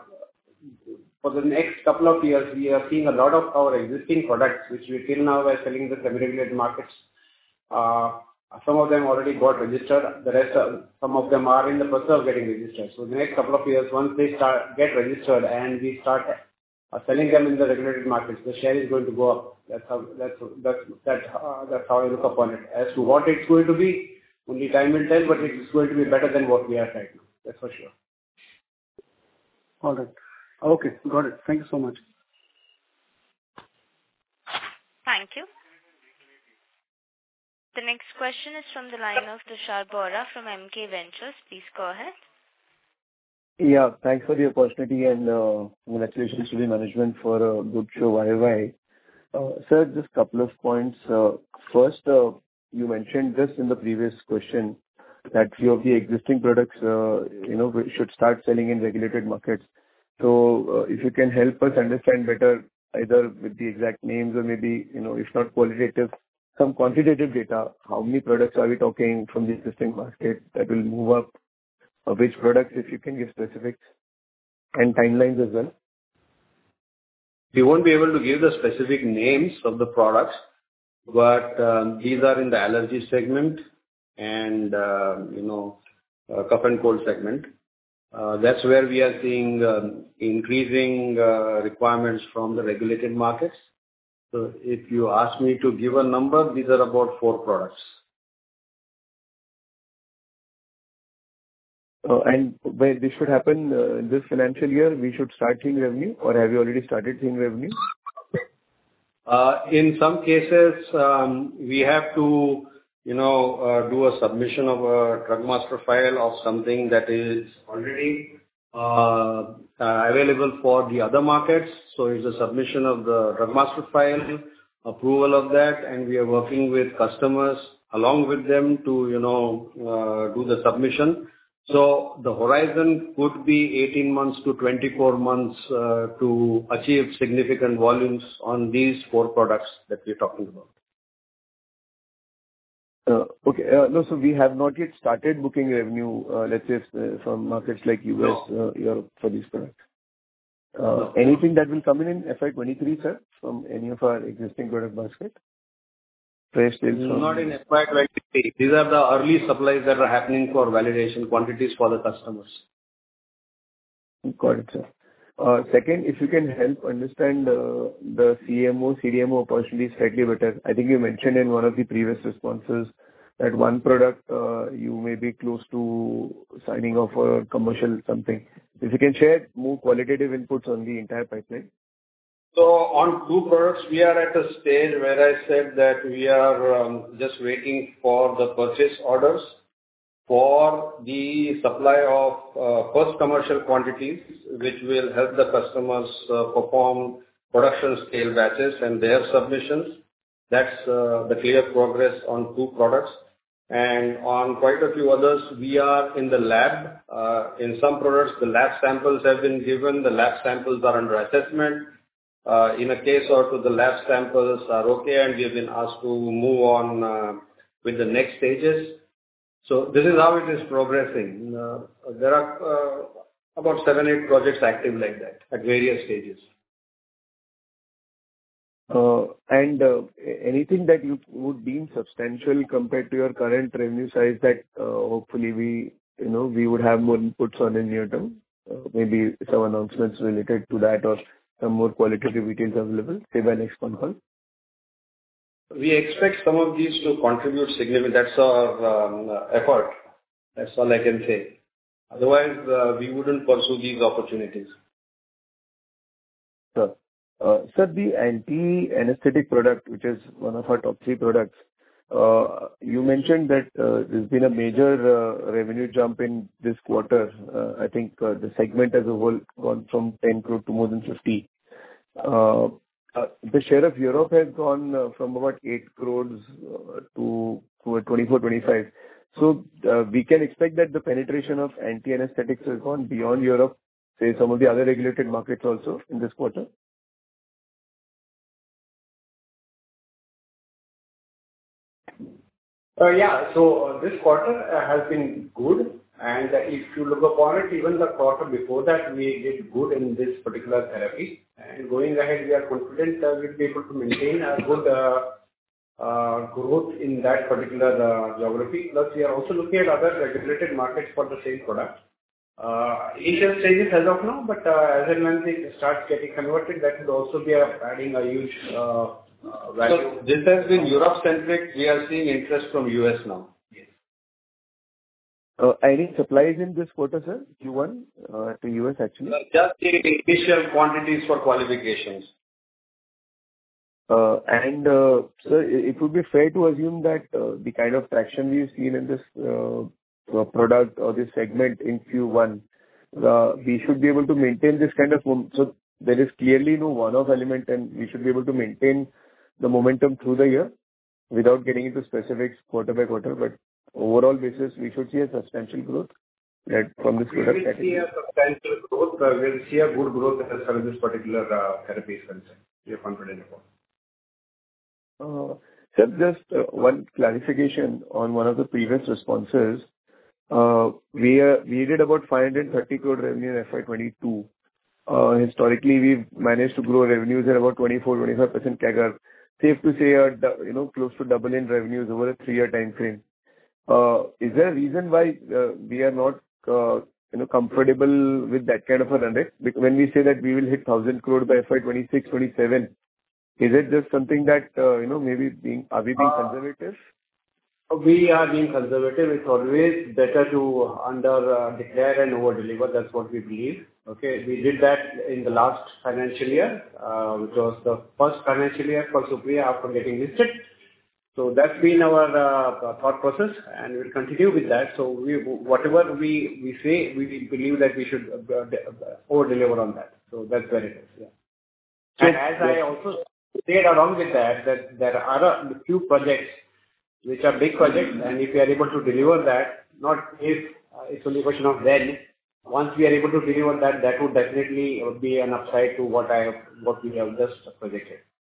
for the next couple of years, we are seeing a lot of our existing products, which we till now are selling in the semi-regulated markets. Some of them already got registered. The rest, some of them are in the process of getting registered. So the next couple of years, once they get registered and we start selling them in the regulated markets, the share is going to go up. That's how I look upon it. As to what it's going to be, only time will tell, but it's going to be better than what we are right now. That's for sure. All right. Okay, got it. Thank you so much. Thank you. The next question is from the line of Tushar Bohra from MK Ventures. Please go ahead. Yeah, thanks for the opportunity and congratulations to the management for a good show YY. Sir, just a couple of points. First, you mentioned just in the previous question that few of the existing products, we should start selling in regulated markets. So, if you can help us understand better, either with the exact names or maybe, if not qualitative, some quantitative data, how many products are we talking from the existing market that will move up? Which products, if you can give specifics and timelines as well? We won't be able to give the specific names of the products, but these are in the allergy segment and, cough and cold segment. That's where we are seeing increasing requirements from the regulated markets. So if you ask me to give a number, these are about 4 products. And where this should happen this financial year, we should start seeing revenue, or have you already started seeing revenue? In some cases, we have to, do a submission of a drug master file of something that is already available for the other markets. So it's a submission of the drug master file, approval of that, and we are working with customers along with them to, do the submission. So the horizon could be 18 months to 24 months to achieve significant volumes on these 4 products that we're talking about. Okay. No, so we have not yet started booking revenue, let's say, from markets like U.S., Europe, for these products. Anything that will come in FY 23, sir, from any of our existing product basket? Fresh sales from... Not in FY 23. These are the early supplies that are happening for validation quantities for the customers. Got it, sir. Second, if you can help understand the CMO, CDMO opportunities slightly better. I think you mentioned in one of the previous responses that one product you may be close to signing off for a commercial something. If you can share more qualitative inputs on the entire pipeline. So on 2 products, we are at a stage where I said that we are just waiting for the purchase orders for the supply of first commercial quantities, which will help the customers perform production scale batches and their submissions. That's the clear progress on 2 products. And on quite a few others, we are in the lab. In some products, the lab samples have been given. The lab samples are under assessment. In a case or two, the lab samples are okay, and we have been asked to move on with the next stages. So this is how it is progressing. There are about 7-8 projects active like that at various stages. And anything that you would deem substantial compared to your current revenue size that hopefully we would have more inputs on in near term? Maybe some announcements related to that or some more qualitative details available, say by next phone call? We expect some of these to contribute significantly. That's our effort. That's all I can say. Otherwise, we wouldn't pursue these opportunities. Sir, the anti-anesthetic product, which is one of our top 3 products, you mentioned that there's been a major revenue jump in this quarter. I think the segment as a whole gone from 10 crore to more than 50. The share of Europe has gone from about 8 crores to 24-25. So we can expect that the penetration of anti-anesthetics has gone beyond Europe, say some of the other regulated markets also in this quarter? Yeah. So this quarter has been good. And if you look upon it, even the quarter before that, we did good in this particular therapy. And going ahead, we are confident that we'll be able to maintain a good growth in that particular geography. Plus, we are also looking at other regulated markets for the same product. Initial stages as of now, but as and when they start getting converted, that will also be adding a huge value. So this has been Europe-centric. We are seeing interest from US now. Any supplies in this quarter, sir? Q1 to US actually? Just the initial quantities for qualifications. And sir, it would be fair to assume that the kind of traction we've seen in this product or this segment in Q1, we should be able to maintain this kind of so there is clearly no one-off element, and we should be able to maintain the momentum through the year without getting into specifics quarter by quarter. But overall basis, we should see a substantial growth from this product category. We will see a substantial growth. We'll see a good growth as far as this particular therapy is concerned. We are confident about it. Sir, just one clarification on one of the previous responses. We did about 530 crore revenue in FY22. Historically, we've managed to grow revenues at about 24-25% CAGR. Safe to say, close to double in revenues over a 3-year time frame. Is there a reason why we are not comfortable with that kind of a run rate? When we say that we will hit 1,000 crore by FY26, 27, is it just something that maybe are we being conservative? We are being conservative. It's always better to under declare and over deliver. That's what we believe. Okay, we did that in the last financial year, which was the first financial year for Supriya after getting listed. So that's been our thought process, and we'll continue with that. So whatever we say, we believe that we should over deliver on that. So that's where it is. Yeah. And as I also said along with that there are a few projects which are big projects, and if we are able to deliver that, not if It's only a question of when. Once we are able to deliver that, that would definitely be an upside to what we have just projected.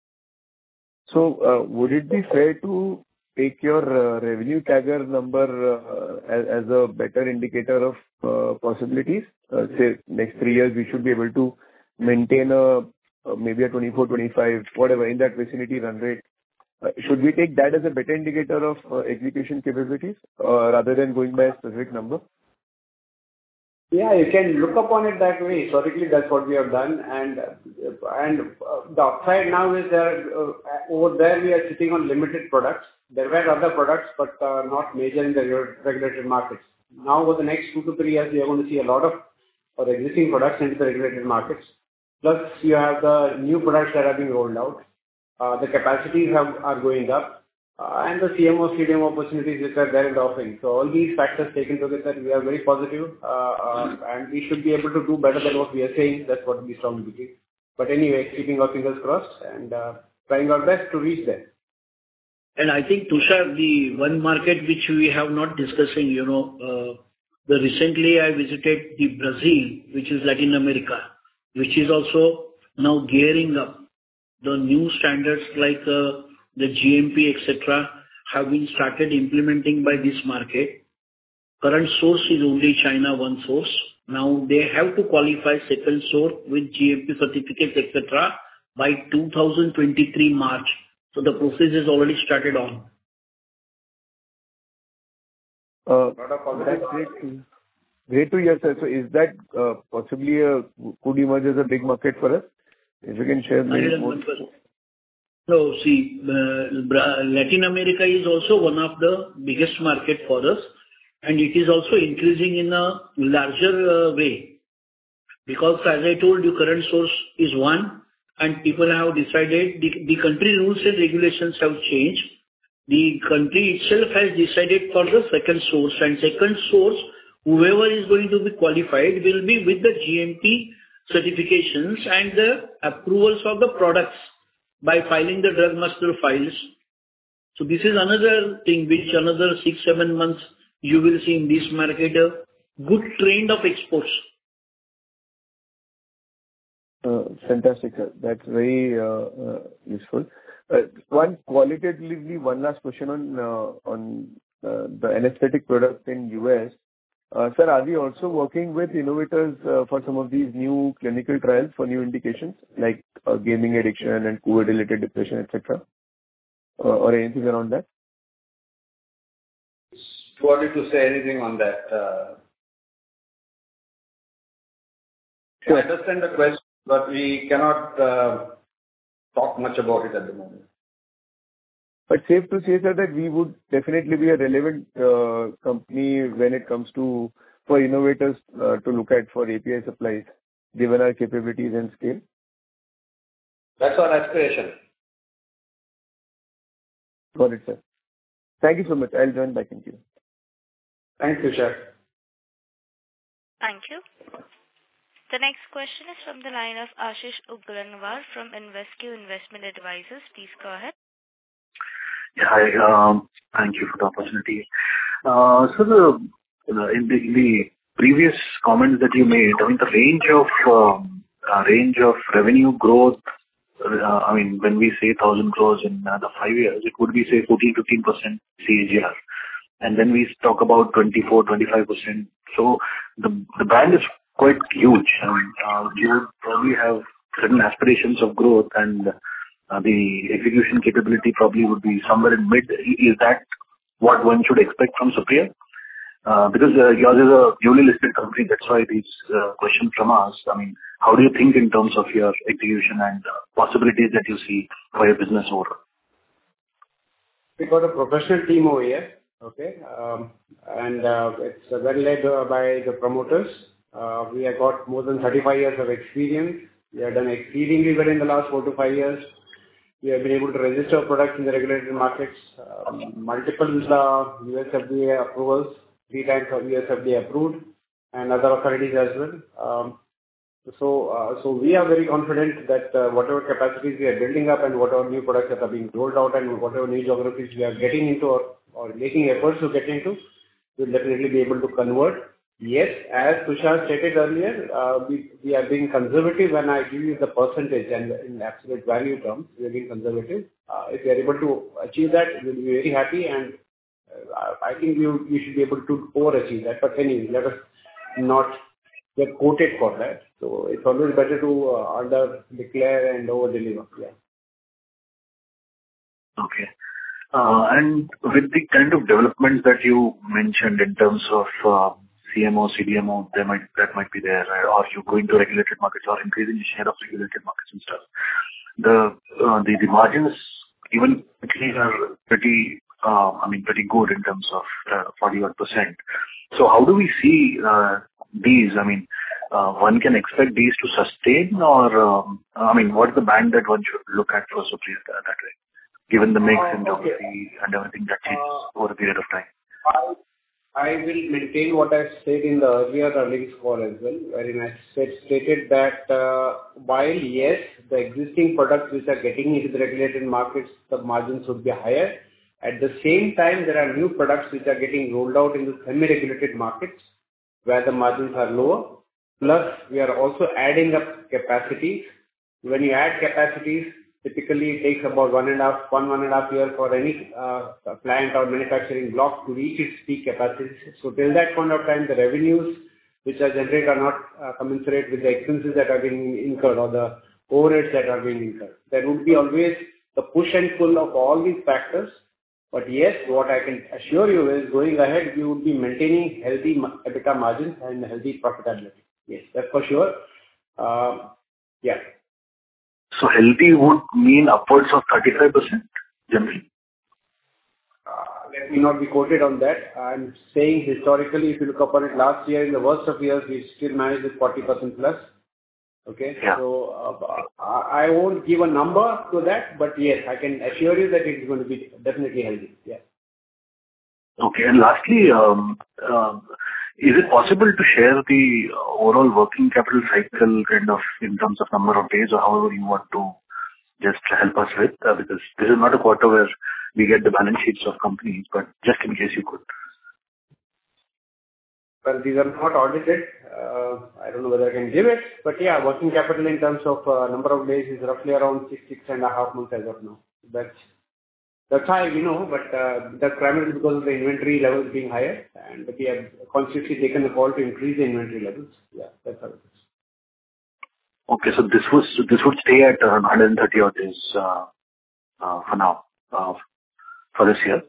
So, would it be fair to take your revenue CAGR number as a better indicator of possibilities? Say, next 3 years, we should be able to maintain maybe a 24, 25, whatever, in that vicinity run rate. Should we take that as a better indicator of execution capabilities rather than going by a specific number? Yeah, you can look upon it that way. Historically, that's what we have done. And the upside now is that over there we are sitting on limited products. There were other products, but not major in the regulated markets. Now, over the next 2 to 3 years, we are going to see a lot of our existing products into the regulated markets. Plus, you have the new products that are being rolled out. The capacities are going up. And the CMO, CDMO opportunities which are there in the offering. So all these factors taken together, we are very positive, and we should be able to do better than what we are saying. That's what we strongly believe. But anyway, keeping our fingers crossed and trying our best to reach there. And I think, Tushar, the one market which we have not discussing, recently I visited the Brazil, which is Latin America, which is also now gearing up. The new standards like the GMP, etc., have been started implementing by this market. Current source is only China, one source. Now they have to qualify second source with GMP certificates, etc., by 2023 March. So the process is already started on. That's great to hear, sir. So is that possibly could emerge as a big market for us? If you can share more. So see, Latin America is also one of the biggest market for us, and it is also increasing in a larger way. Because as I told you, current source is one, and people have decided the country rules and regulations have changed. The country itself has decided for the second source, and second source, whoever is going to be qualified will be with the GMP certifications and the approvals of the products by filing the drug master files. So this is another thing which another 6-7 months you will see in this market a good trend of exports. Fantastic, sir. That's very useful. One last question on the anesthetic products in US. Sir, are we also working with innovators for some of these new clinical trials for new indications like gaming addiction and COVID-related depression, etc., or anything around that? It's too early to say anything on that. Sure. I understand the question, but we cannot talk much about it at the moment. But safe to say, sir, that we would definitely be a relevant company when it comes to for innovators to look at for API supplies, given our capabilities and scale. That's our aspiration. Got it, sir. Thank you so much. I'll join back in queue. Thanks, Tushar. Thank you. The next question is from the line of Ashish Uglanwar from InvesQ Investment Advisors. Please go ahead. Yeah, hi. Thank you for the opportunity. So in the previous comments that you made, I mean, the range of revenue growth, I mean, when we say 1,000 crores in another 5 years, it would be, say, 14-15% CAGR. And then we talk about 24-25%. So the band is quite huge. I mean, you would probably have certain aspirations of growth, and the execution capability probably would be somewhere in mid. Is that what one should expect from Supriya? Because yours is a newly listed company, that's why these questions from us. I mean, how do you think in terms of your execution and possibilities that you see for your business overall? We got a professional team over here, okay, and it's well led by the promoters. We have got more than 35 years of experience. We have done exceedingly well in the last 4 to 5 years. We have been able to register products in the regulated markets, multiple US FDA approvals, 3 times of US FDA approved, and other authorities as well. So we are very confident that whatever capacities we are building up and whatever new products that are being rolled out and whatever new geographies we are getting into or making efforts to get into, we'll definitely be able to convert. Yes, as Tushar stated earlier, we are being conservative when I give you the percentage and in absolute value terms, we are being conservative. If we are able to achieve that, we'll be very happy, and I think we should be able to overachieve that. But anyway, let us not get quoted for that. So it's always better to under declare and over deliver. Yeah. Okay. And with the kind of developments that you mentioned in terms of CMO, CDMO, that might be there, or you go into regulated markets or increasing the share of regulated markets and stuff. The margins even are pretty good in terms of 40-odd%. So how do we see these? I mean, one can expect these to sustain, or what is the band that one should look at for Supriya that way, given the mix and geography and everything that changes over a period of time? I will maintain what I said in the earlier earnings call as well, wherein I stated that while yes, the existing products which are getting into the regulated markets, the margins would be higher. At the same time, there are new products which are getting rolled out in the semi-regulated markets where the margins are lower. Plus, we are also adding up capacities. When you add capacities, typically it takes about one and a half year for any plant or manufacturing block to reach its peak capacity. So till that point of time, the revenues which are generated are not commensurate with the expenses that are being incurred or the overheads that are being incurred. There would be always the push and pull of all these factors. But yes, what I can assure you is going ahead, we would be maintaining healthy EBITDA margins and healthy profitability. Yes, that's for sure. Yeah. So healthy would mean upwards of 35% generally? Let me not be quoted on that. I'm saying historically, if you look upon it, last year in the worst of years, we still managed with 40% plus. Okay. Yeah. So I won't give a number to that, but yes, I can assure you that it is going to be definitely healthy. Yeah. Okay. And lastly, is it possible to share the overall working capital cycle kind of in terms of number of days or however you want to just help us with? Because this is not a quarter where we get the balance sheets of companies, but just in case you could. Well, these are not audited. I don't know whether I can give it, but yeah, working capital in terms of number of days is roughly around 6.5 months as of now. That's how we know, but that's primarily because of the inventory levels being higher, and we have consciously taken the call to increase the inventory levels. Yeah, that's how it is. Okay, so this would stay at around 130 odd days for now, for this year.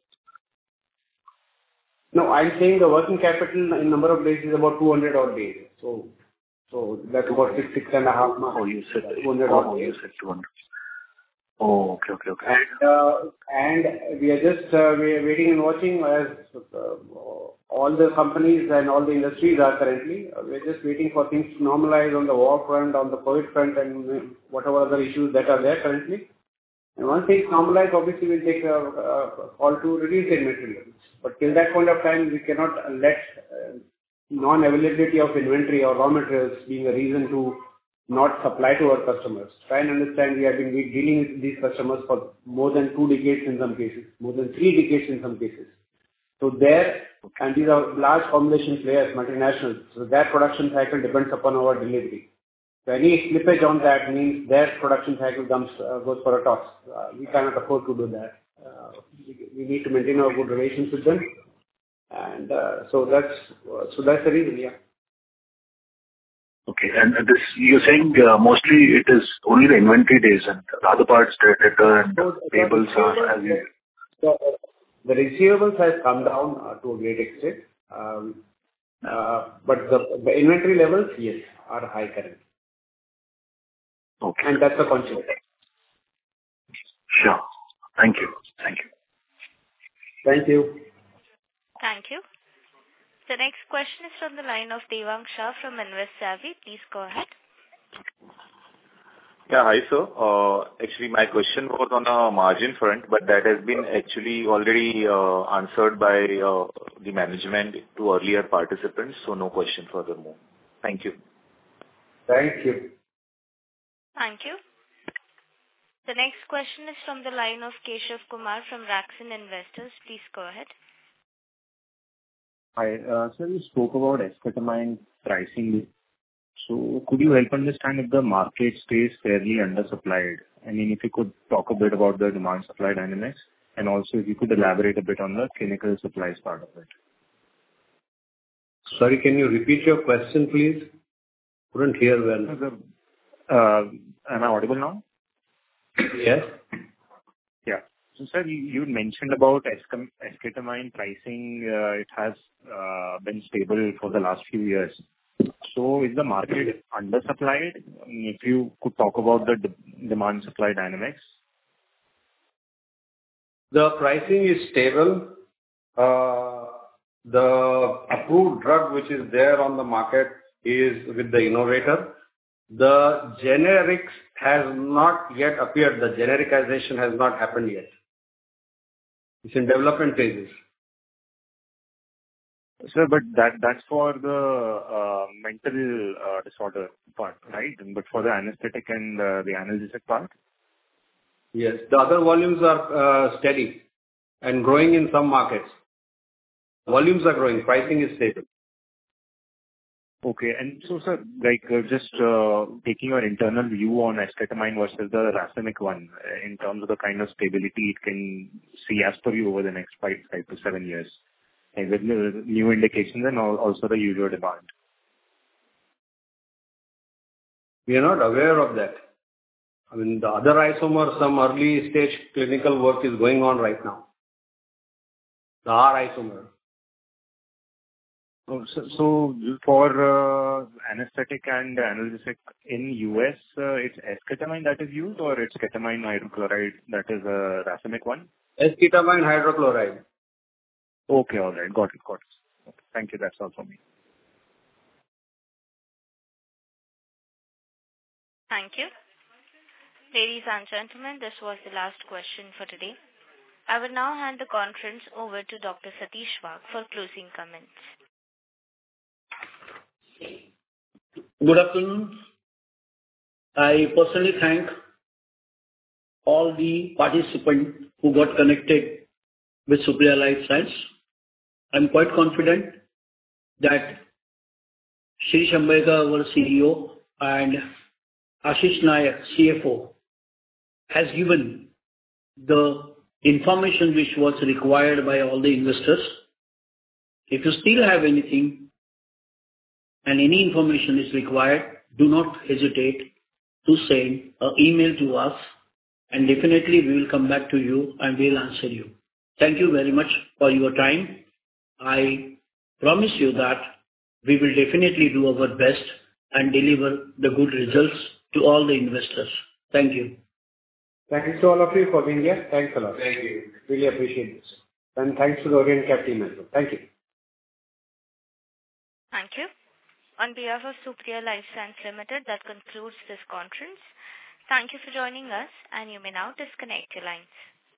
No, I'm saying the working capital in number of days is about 200 odd days. So that's about 6.5 months. Oh, you said 200 odd days. You said 200. Oh, okay. And we are just we are waiting and watching as all the companies and all the industries are currently. We're just waiting for things to normalize on the war front, on the COVID front, and whatever other issues that are there currently. And once things normalize, obviously we'll take a call to reduce the inventory levels. But till that point of time, we cannot let non-availability of inventory or raw materials being a reason to not supply to our customers. Try and understand, we have been dealing with these customers for more than 2 decades in some cases, more than 3 decades in some cases. So and these are large formulation players, multinationals. So their production cycle depends upon our delivery. So any slippage on that means their production cycle goes for a toss. We cannot afford to do that. We need to maintain our good relations with them. And so that's the reason, yeah. Okay. And this, you're saying mostly it is only the inventory days and the other parts, the debtor and payables are as usual. The receivables has come down to a great extent. But the inventory levels, yes, are high currently. Okay. And that's a conscious. Sure. Thank you. Thank you. Thank you. The next question is from the line of Devang Shah from Invest Savvy. Please go ahead. Yeah, hi sir. Actually, my question was on a margin front, but that has been actually already answered by the management to earlier participants, so no question furthermore. Thank you. Thank you. Thank you. The next question is from the line of Keshav Kumar from Raxin Investors. Please go ahead. Hi. Sir, you spoke about esketamine pricing. So could you help understand if the market stays fairly undersupplied? I mean, if you could talk a bit about the demand-supply dynamics, and also if you could elaborate a bit on the clinical supplies part of it. Sorry, can you repeat your question, please? Couldn't hear well. Am I audible now? Yes. Yeah. So, sir, you mentioned about esketamine pricing. It has been stable for the last few years. So is the market undersupplied? If you could talk about the demand-supply dynamics. The pricing is stable. The approved drug which is there on the market is with the innovator. The generics has not yet appeared. The genericization has not happened yet. It's in development phases. Sir, but that's for the mental disorder part, right? But for the anesthetic and the analgesic part? Yes. The other volumes are steady and growing in some markets. Volumes are growing. Pricing is stable. Okay. And so, sir, like just taking your internal view on esketamine versus the racemic one in terms of the kind of stability it can see as per you over the next 5 to 7 years, and with new indications and also the usual demand. We are not aware of that. I mean, the other isomer, some early stage clinical work is going on right now. The R isomer. So for anesthetic and analgesic in US, it's esketamine that is used, or it's ketamine hydrochloride that is a racemic one? Esketamine hydrochloride. Okay, all right. Got it. Okay, thank you. That's all from me. Thank you. Ladies and gentlemen, this was the last question for today. I will now hand the conference over to Dr. Satish Wagh for closing comments. Good afternoon. I personally thank all the participants who got connected with Supriya Life Science. I'm quite confident that Shri Shambhega, our CEO, and Ashish Nayak, CFO, has given the information which was required by all the investors. If you still have anything and any information is required, do not hesitate to send an email to us, and definitely we will come back to you and we will answer you. Thank you very much for your time. I promise you that we will definitely do our best and deliver the good results to all the investors. Thank you. Thanks to all of you for being here. Thanks a lot. Thank you. Really appreciate this. And thanks to the Orient Cap team as well. Thank you. Thank you. On behalf of Supriya Life Science Limited, that concludes this conference. Thank you for joining us, and you may now disconnect your lines.